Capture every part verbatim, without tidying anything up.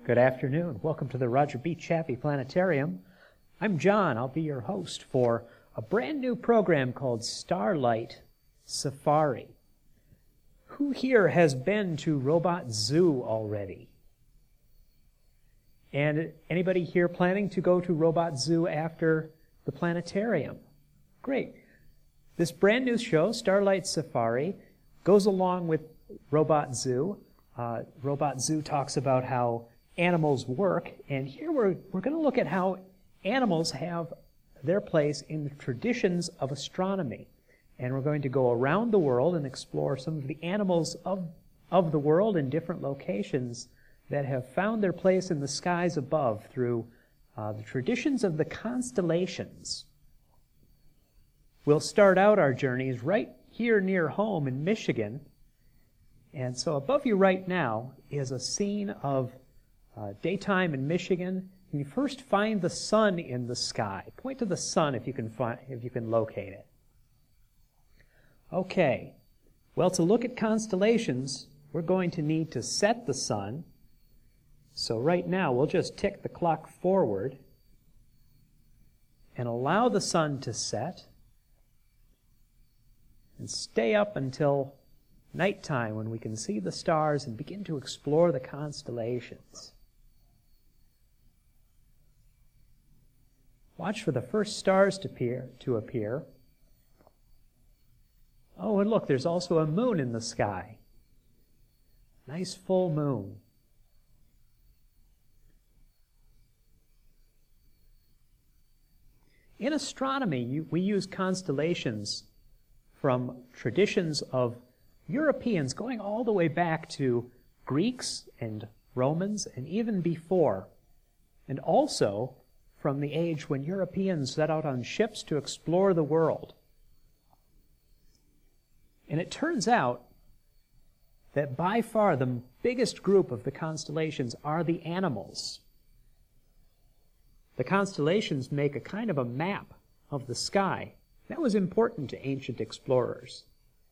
Good afternoon. Welcome to the Roger B. Chaffee Planetarium. I'm John. I'll be your host for a brand new program called Starlight Safari. Who here has been to Robot Zoo already? And anybody here planning to go to Robot Zoo after the planetarium? Great. This brand new show, Starlight Safari, goes along with Robot Zoo. Uh, Robot Zoo talks about how animals work, and here we're, we're going to look at how animals have their place in the traditions of astronomy. And we're going to go around the world and explore some of the animals of, of the world in different locations that have found their place in the skies above through uh, the traditions of the constellations. We'll start out our journeys right here near home in Michigan. And so above you right now is a scene of uh, daytime in Michigan. And you first find the sun in the sky. Point to the sun if you can find, if you can locate it. Okay. Well, to look at constellations, we're going to need to set the sun. So right now, we'll just tick the clock forward and allow the sun to set and stay up until nighttime when we can see the stars and begin to explore the constellations. Watch for the first stars to appear, to appear. Oh, and look, there's also a moon in the sky. Nice full moon. In astronomy, you, we use constellations from traditions of Europeans going all the way back to Greeks and Romans and even before, and also from the age when Europeans set out on ships to explore the world. And it turns out that by far the biggest group of the constellations are the animals. The constellations make a kind of a map of the sky. That was important to ancient explorers.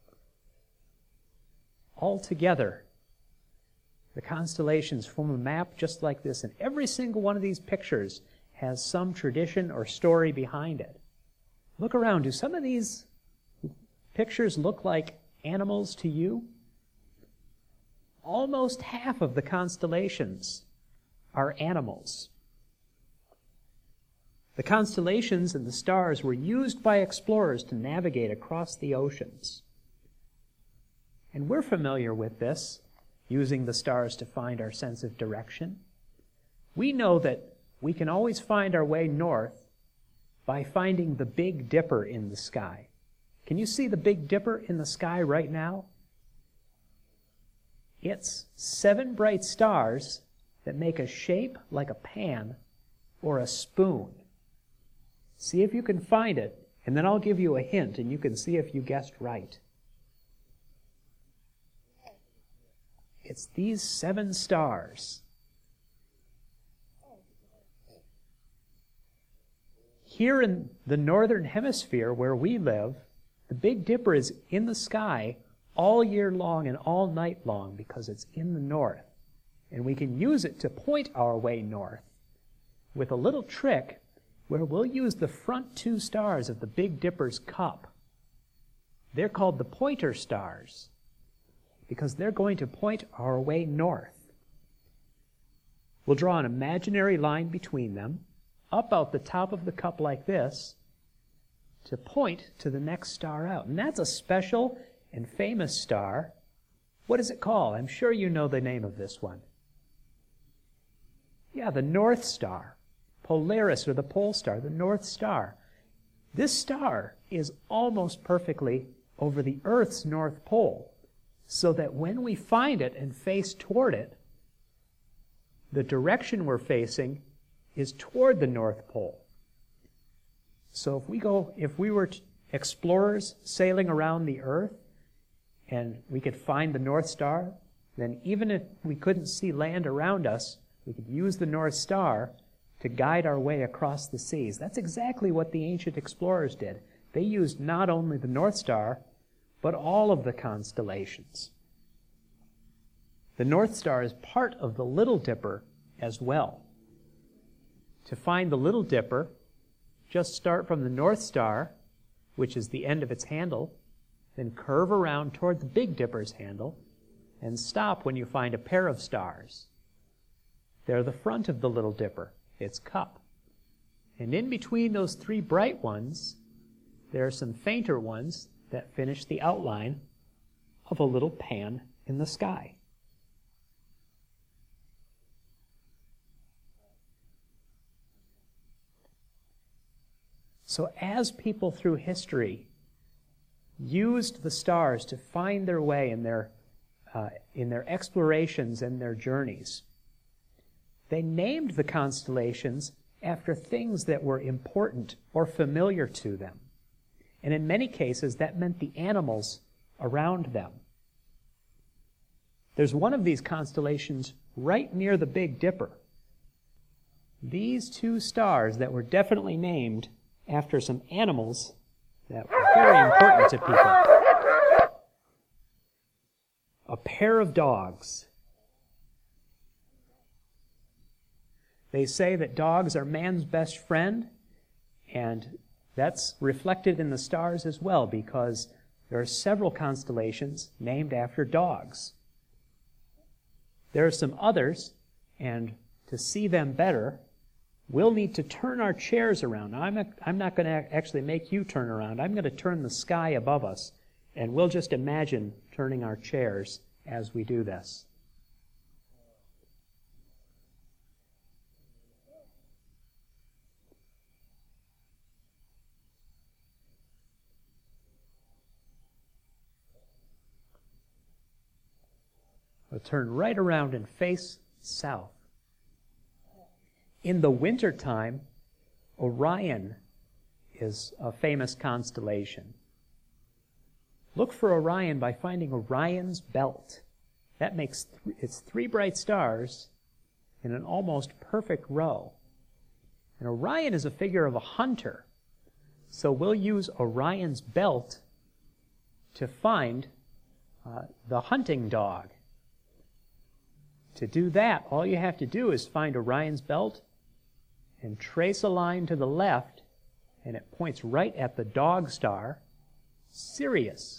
Altogether, the constellations form a map just like this, and every single one of these pictures has some tradition or story behind it. Look around. Do some of these pictures look like animals to you? Almost half of the constellations are animals. The constellations and the stars were used by explorers to navigate across the oceans. And we're familiar with this, using the stars to find our sense of direction. We know that we can always find our way north by finding the Big Dipper in the sky. Can you see the Big Dipper in the sky right now? It's seven bright stars that make a shape like a pan or a spoon. See if you can find it, and then I'll give you a hint, and you can see if you guessed right. It's these seven stars. Here in the northern hemisphere where we live, the Big Dipper is in the sky all year long and all night long because it's in the north. And we can use it to point our way north with a little trick where we'll use the front two stars of the Big Dipper's cup. They're called the pointer stars because they're going to point our way north. We'll draw an imaginary line between them, up out the top of the cup like this, to point to the next star out. And that's a special and famous star. What is it called? I'm sure you know the name of this one. Yeah, the North Star. Polaris, or the Pole Star, the North Star. This star is almost perfectly over the Earth's North Pole, so that when we find it and face toward it, the direction we're facing is toward the North Pole. So if we go, if we were explorers sailing around the Earth and we could find the North Star, then even if we couldn't see land around us, we could use the North Star to guide our way across the seas. That's exactly what the ancient explorers did. They used not only the North Star, but all of the constellations. The North Star is part of the Little Dipper as well. To find the Little Dipper, just start from the North Star, which is the end of its handle, then curve around toward the Big Dipper's handle, and stop when you find a pair of stars. They're the front of the Little Dipper, its cup. And in between those three bright ones, there are some fainter ones that finish the outline of a little pan in the sky. So as people through history used the stars to find their way in their, uh, in their explorations and their journeys, they named the constellations after things that were important or familiar to them. And in many cases, that meant the animals around them. There's one of these constellations right near the Big Dipper. These two stars that were definitely named after some animals that were very important to people. A pair of dogs. They say that dogs are man's best friend, and that's reflected in the stars as well, because there are several constellations named after dogs. There are some others, and to see them better, we'll need to turn our chairs around. Now, I'm not, I'm not going to actually make you turn around. I'm going to turn the sky above us, and we'll just imagine turning our chairs as we do this. We'll turn right around and face south. In the wintertime, Orion is a famous constellation. Look for Orion by finding Orion's belt. That makes th- it's three bright stars in an almost perfect row. And Orion is a figure of a hunter. So we'll use Orion's belt to find uh, the hunting dog. To do that, all you have to do is find Orion's belt and trace a line to the left, and it points right at the dog star, Sirius.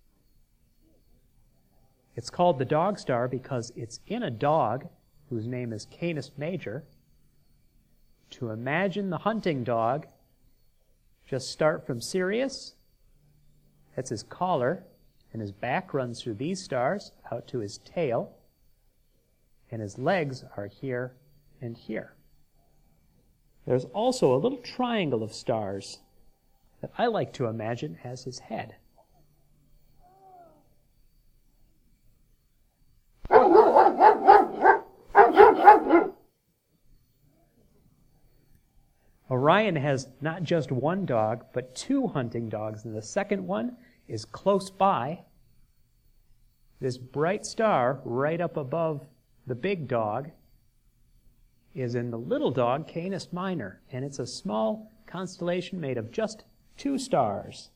It's called the dog star because it's in a dog whose name is Canis Major. To imagine the hunting dog, just start from Sirius. That's his collar, and his back runs through these stars out to his tail, and his legs are here and here. There's also a little triangle of stars that I like to imagine as his head. Orion has not just one dog, but two hunting dogs, and the second one is close by. This bright star right up above the big dog is in the little dog, Canis Minor, and it's a small constellation made of just two stars.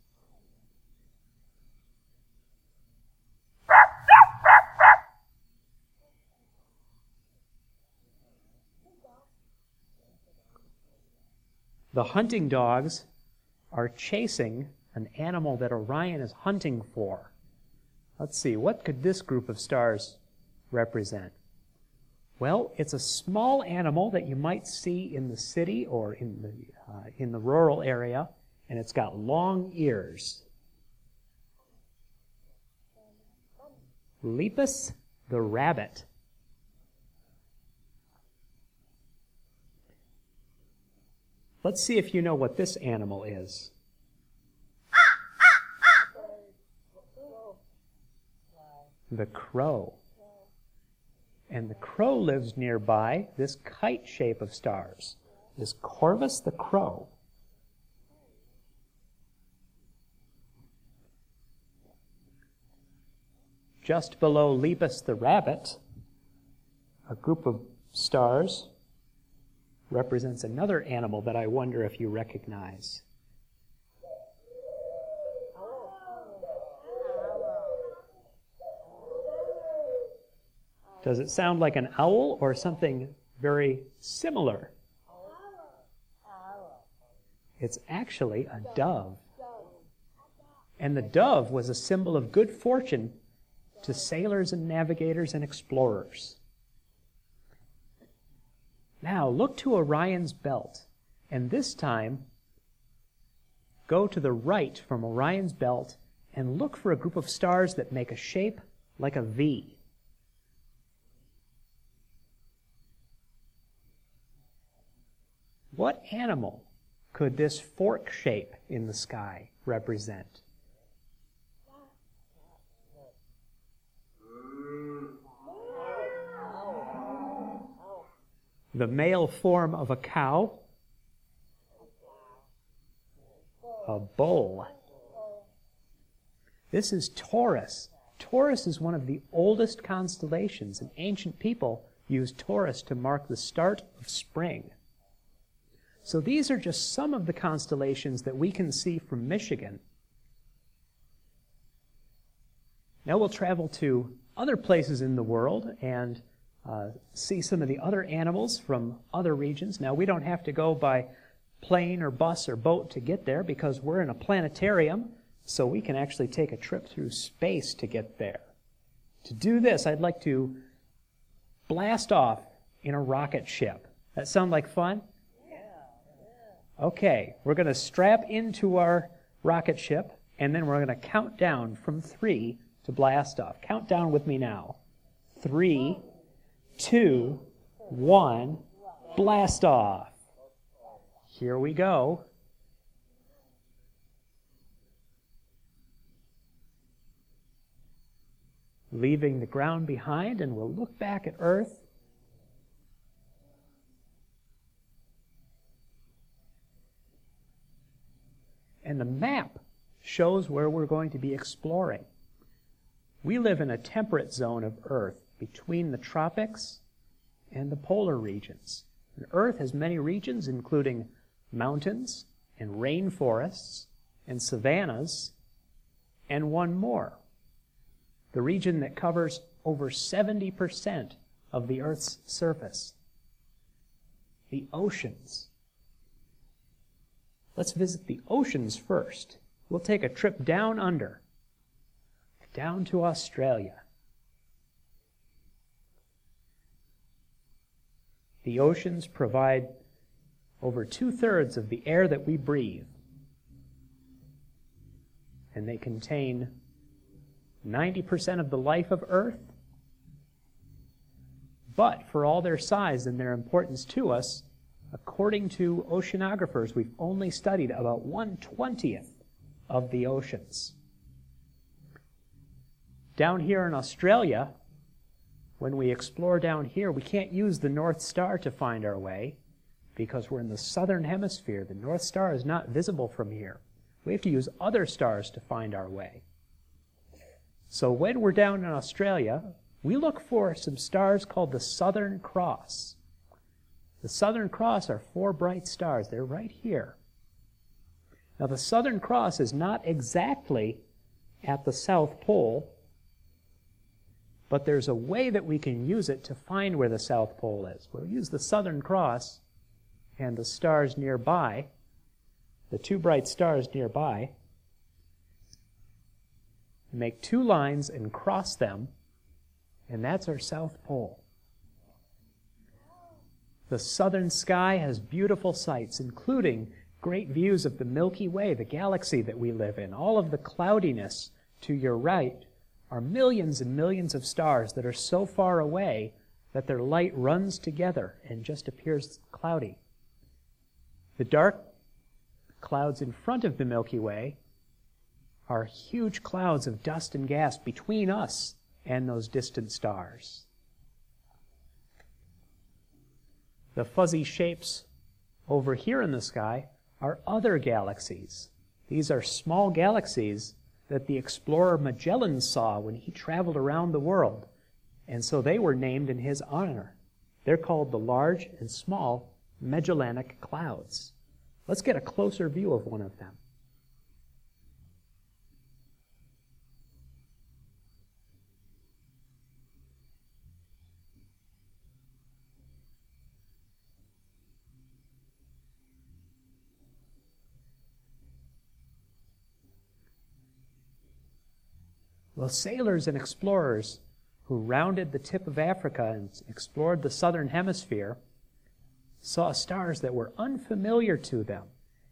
The hunting dogs are chasing an animal that Orion is hunting for. Let's see, what could this group of stars represent? Well, it's a small animal that you might see in the city or in the, uh, in the rural area, and it's got long ears. Lepus the rabbit. Let's see if you know what this animal is. The crow. And the crow lives nearby this kite shape of stars, this Corvus the crow. Just below Lepus the rabbit, a group of stars represents another animal that I wonder if you recognize. Does it sound like an owl or something very similar. It's actually a dove. And the dove was a symbol of good fortune to sailors and navigators and explorers. Now look to Orion's belt, and this time go to the right from Orion's belt and look for a group of stars that make a shape like a V. What animal could this fork shape in the sky represent? The male form of a cow? A bull. This is Taurus. Taurus is one of the oldest constellations, and ancient people used Taurus to mark the start of spring. So these are just some of the constellations that we can see from Michigan. Now we'll travel to other places in the world and uh, see some of the other animals from other regions. Now we don't have to go by plane or bus or boat to get there because we're in a planetarium, so we can actually take a trip through space to get there. To do this, I'd like to blast off in a rocket ship. That sound like fun? Okay, we're going to strap into our rocket ship, and then we're going to count down from three to blast off. Count down with me now. Three, two, one, blast off. Here we go. Leaving the ground behind, and we'll look back at Earth. And the map shows where we're going to be exploring. We live in a temperate zone of Earth between the tropics and the polar regions. And Earth has many regions, including mountains and rainforests and savannas, and one more. The region that covers over seventy percent of the Earth's surface. The oceans. Let's visit the oceans first. We'll take a trip down under, down to Australia. The oceans provide over two-thirds of the air that we breathe, and they contain ninety percent of the life of Earth. But for all their size and their importance to us, according to oceanographers, we've only studied about one twentieth of the oceans. Down here in Australia, when we explore down here, we can't use the North Star to find our way because we're in the southern hemisphere. The North Star is not visible from here. We have to use other stars to find our way. So when we're down in Australia, we look for some stars called the Southern Cross. The Southern Cross are four bright stars. They're right here. Now, the Southern Cross is not exactly at the South Pole, but there's a way that we can use it to find where the South Pole is. We'll use the Southern Cross and the stars nearby, the two bright stars nearby, make two lines and cross them, and that's our South Pole. The southern sky has beautiful sights, including great views of the Milky Way, the galaxy that we live in. All of the cloudiness to your right are millions and millions of stars that are so far away that their light runs together and just appears cloudy. The dark clouds in front of the Milky Way are huge clouds of dust and gas between us and those distant stars. The fuzzy shapes over here in the sky are other galaxies. These are small galaxies that the explorer Magellan saw when he traveled around the world, and so they were named in his honor. They're called the Large and Small Magellanic Clouds. Let's get a closer view of one of them. Well, sailors and explorers who rounded the tip of Africa and explored the southern hemisphere saw stars that were unfamiliar to them.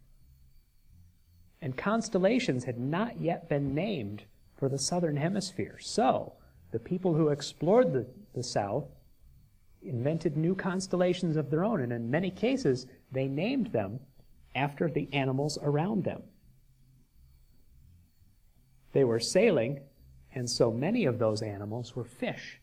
And constellations had not yet been named for the southern hemisphere. So, the people who explored the, the south invented new constellations of their own, and in many cases, they named them after the animals around them. They were sailing, and so many of those animals were fish.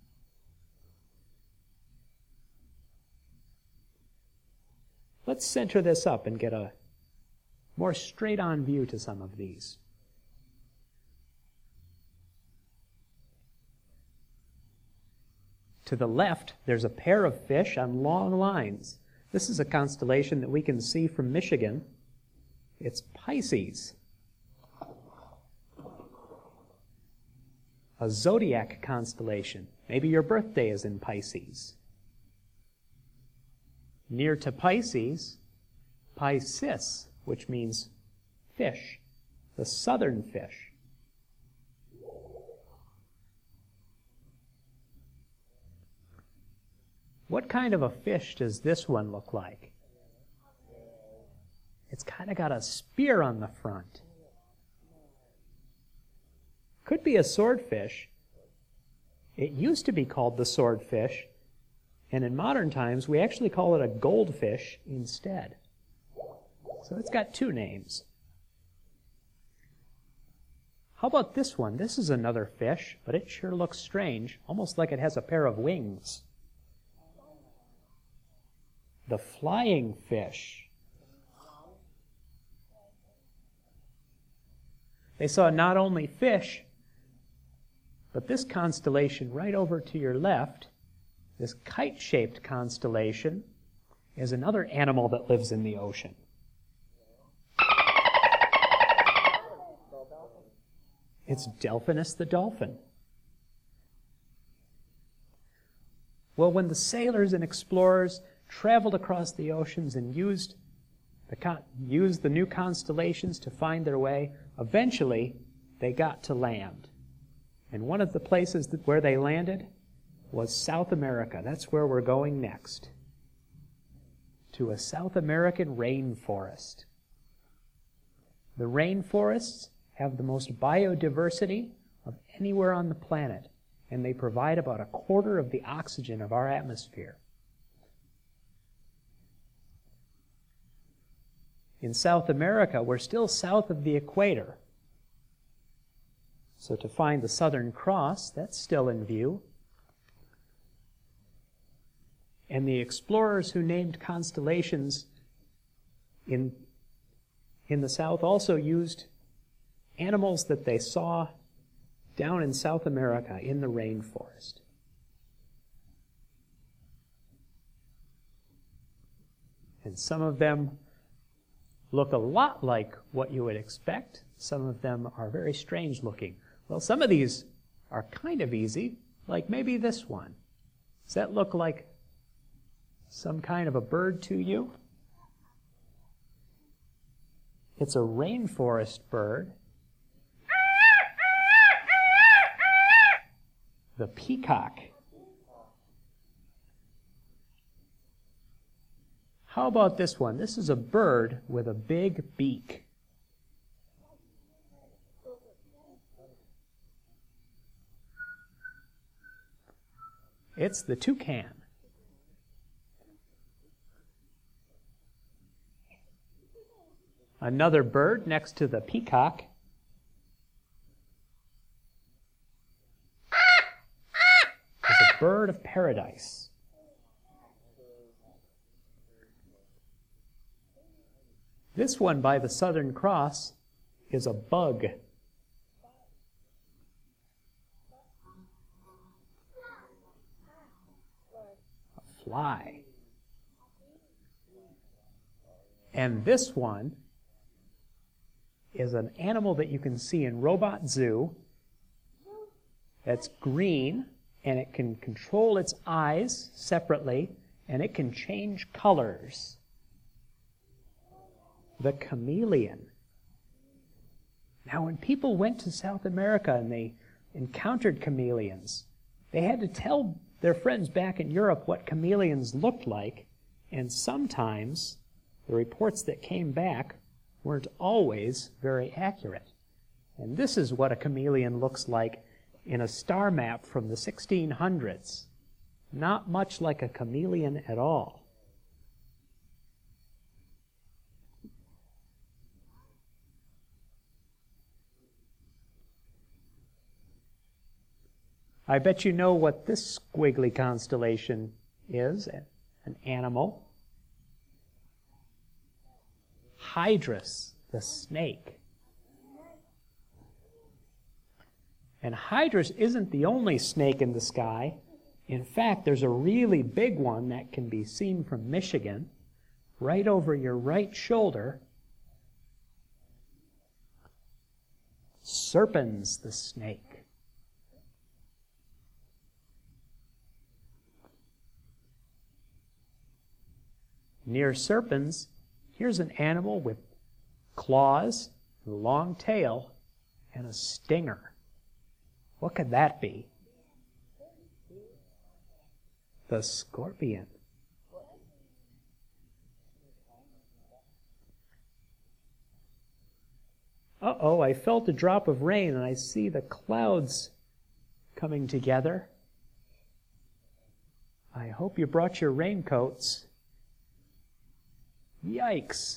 Let's center this up and get a more straight-on view to some of these. To the left, there's a pair of fish on long lines. This is a constellation that we can see from Michigan. It's Pisces, a zodiac constellation. Maybe your birthday is in Pisces. Near to Pisces, Piscis, which means fish, the southern fish. What kind of a fish does this one look like? It's kind of got a spear on the front. Could be a swordfish. It used to be called the swordfish, and in modern times we actually call it a goldfish instead. So it's got two names. How about this one? This is another fish, but it sure looks strange, almost like it has a pair of wings. The flying fish. They saw not only fish, but this constellation right over to your left, this kite-shaped constellation, is another animal that lives in the ocean. It's Delphinus the dolphin. Well, when the sailors and explorers traveled across the oceans and used the, con- used the new constellations to find their way, eventually they got to land. And one of the places that, where they landed was South America. That's where we're going next. To a South American rainforest. The rainforests have the most biodiversity of anywhere on the planet, and they provide about a quarter of the oxygen of our atmosphere. In South America, we're still south of the equator. So to find the Southern Cross, that's still in view. And the explorers who named constellations in, in the south also used animals that they saw down in South America in the rainforest. And some of them look a lot like what you would expect. Some of them are very strange looking. Well, some of these are kind of easy, like maybe this one. Does that look like some kind of a bird to you? It's a rainforest bird. The peacock. How about this one? This is a bird with a big beak. It's the toucan. Another bird next to the peacock. Is a bird of paradise. This one by the Southern Cross is a bug. A fly. And this one is an animal that you can see in Robot Zoo that's green, and it can control its eyes separately, and it can change colors. The chameleon. Now, when people went to South America and they encountered chameleons, they had to tell their friends back in Europe what chameleons looked like, and sometimes the reports that came back weren't always very accurate. And this is what a chameleon looks like in a star map from the sixteen hundreds. Not much like a chameleon at all. I bet you know what this squiggly constellation is, an animal. Hydrus, the snake. And Hydrus isn't the only snake in the sky. In fact, there's a really big one that can be seen from Michigan, right over your right shoulder. Serpens, the snake. Near Serpens, here's an animal with claws, a long tail, and a stinger. What could that be? The scorpion. Uh-oh, I felt a drop of rain and I see the clouds coming together. I hope you brought your raincoats. Yikes.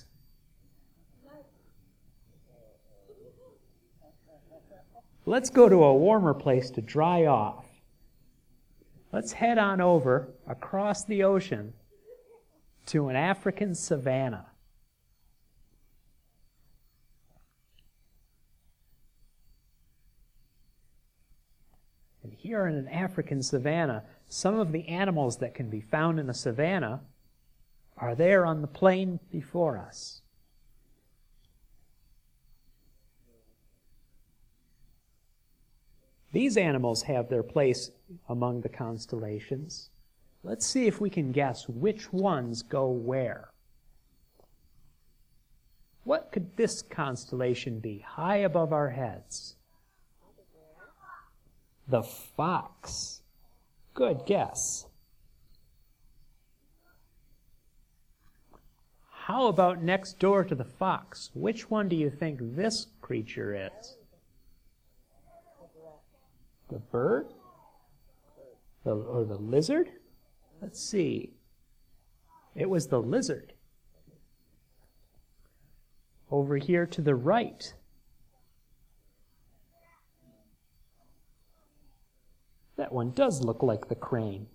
Let's go to a warmer place to dry off. Let's head on over across the ocean to an African savanna. And here in an African savanna, some of the animals that can be found in a savanna are there on the plain before us. These animals have their place among the constellations. Let's see if we can guess which ones go where. What could this constellation be high above our heads? The fox. Good guess. How about next door to the fox? Which one do you think this creature is? The bird? The, or the lizard? Let's see. It was the lizard. Over here to the right. That one does look like the crane.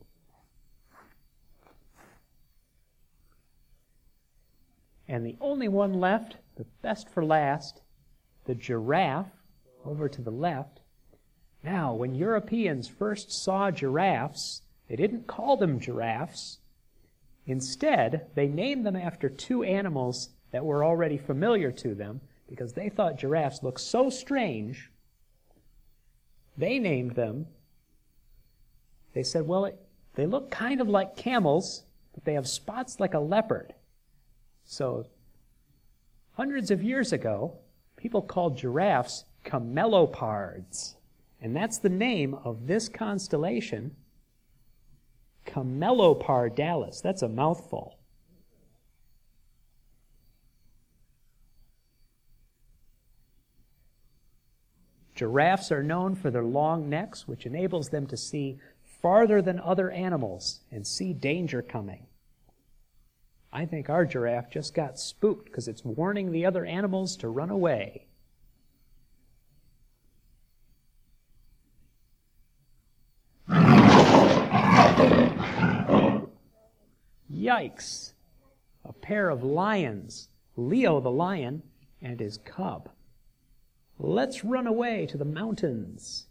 And the only one left, the best for last, the giraffe, over to the left. Now, when Europeans first saw giraffes, they didn't call them giraffes. Instead, they named them after two animals that were already familiar to them, because they thought giraffes looked so strange. They named them, they said, well, it, they look kind of like camels, but they have spots like a leopard. So, hundreds of years ago, people called giraffes camelopards. And that's the name of this constellation, Camelopardalis. That's a mouthful. Giraffes are known for their long necks, which enables them to see farther than other animals and see danger coming. I think our giraffe just got spooked because it's warning the other animals to run away. Yikes! A pair of lions, Leo the lion and his cub. Let's run away to the mountains.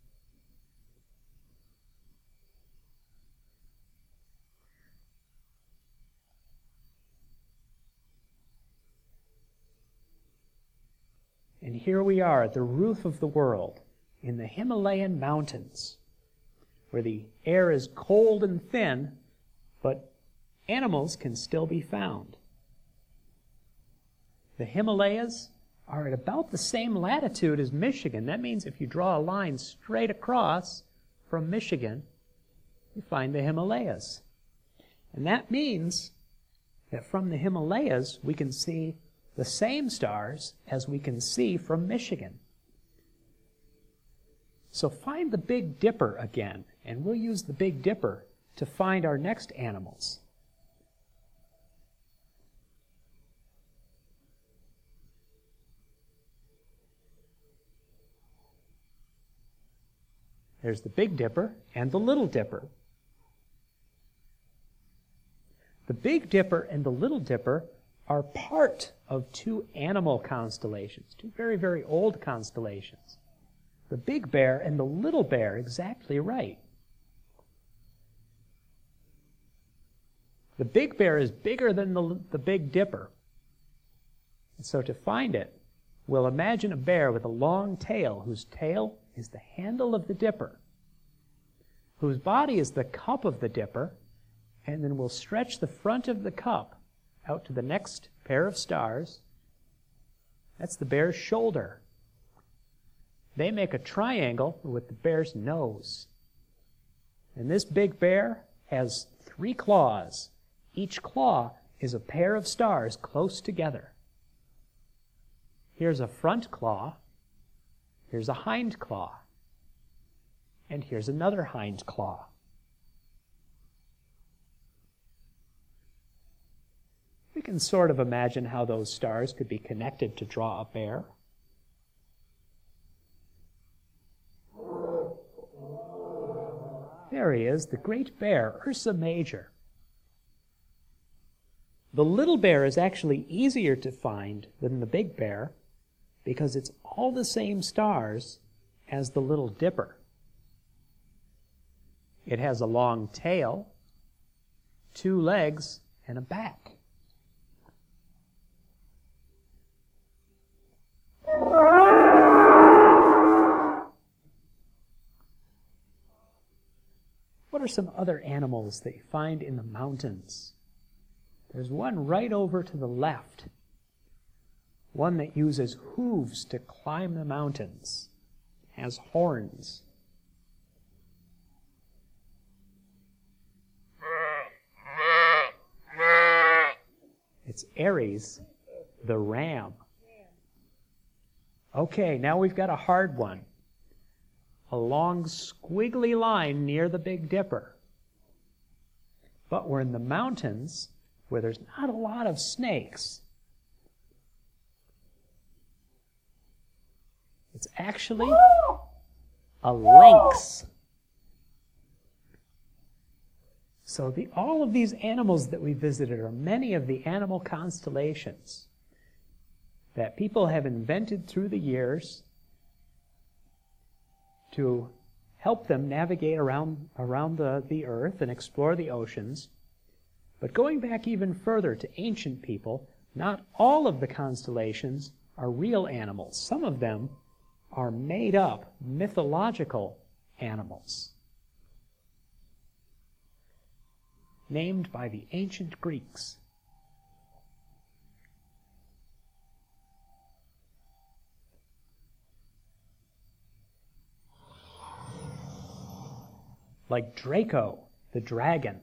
And here we are at the roof of the world, in the Himalayan mountains, where the air is cold and thin, but animals can still be found. The Himalayas are at about the same latitude as Michigan. That means if you draw a line straight across from Michigan, you find the Himalayas. And that means that from the Himalayas, we can see the same stars as we can see from Michigan. So find the Big Dipper again, and we'll use the Big Dipper to find our next animals. There's the Big Dipper and the Little Dipper. The Big Dipper and the Little Dipper are part of two animal constellations, two very, very old constellations. The Big Bear and the Little Bear, exactly right. The Big Bear is bigger than the, the Big Dipper. And so to find it, we'll imagine a bear with a long tail, whose tail is the handle of the dipper, whose body is the cup of the dipper, and then we'll stretch the front of the cup out to the next pair of stars. That's the bear's shoulder. They make a triangle with the bear's nose. And this big bear has three claws. Each claw is a pair of stars close together. Here's a front claw. Here's a hind claw. And here's another hind claw. We can sort of imagine how those stars could be connected to draw a bear. There he is, the great bear, Ursa Major. The little bear is actually easier to find than the big bear because it's all the same stars as the Little Dipper. It has a long tail, two legs, and a back. What are some other animals that you find in the mountains? There's one right over to the left, one that uses hooves to climb the mountains, has horns. It's Aries, the ram. Okay, now we've got a hard one. A long squiggly line near the Big Dipper. But we're in the mountains where there's not a lot of snakes. It's actually a lynx. So the, all of these animals that we visited are many of the animal constellations that people have invented through the years to help them navigate around, around the, the earth and explore the oceans. But going back even further to ancient people, not all of the constellations are real animals. Some of them are made up mythological animals named by the ancient Greeks. Like Draco, the dragon.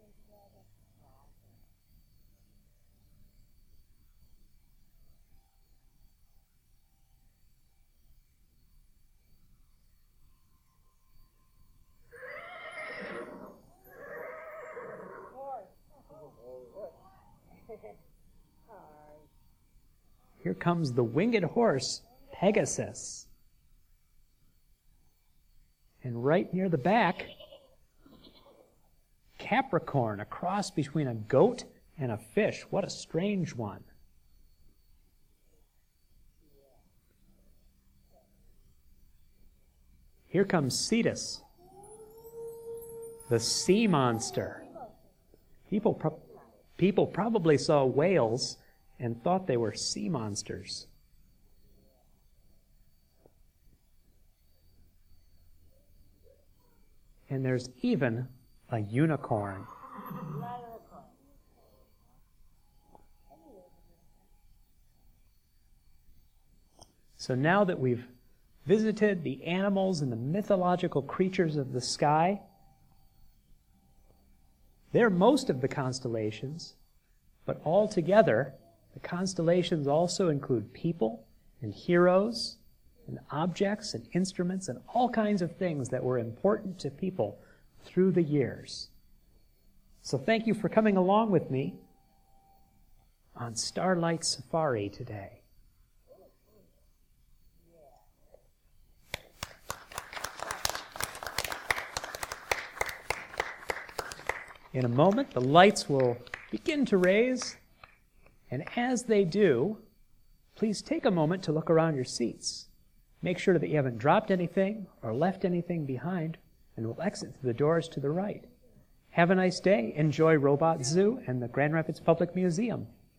Here comes the winged horse, Pegasus. And right near the back, Capricorn, a cross between a goat and a fish. What a strange one. Here comes Cetus, the sea monster. People, pro- people probably saw whales and thought they were sea monsters. And there's even a unicorn. So now that we've visited the animals and the mythological creatures of the sky, they're most of the constellations, but altogether, the constellations also include people and heroes and objects and instruments and all kinds of things that were important to people through the years. So thank you for coming along with me on Starlight Safari today. In a moment, the lights will begin to raise, and as they do, please take a moment to look around your seats. Make sure that you haven't dropped anything or left anything behind, and we'll exit through the doors to the right. Have a nice day. Enjoy Robot Zoo and the Grand Rapids Public Museum.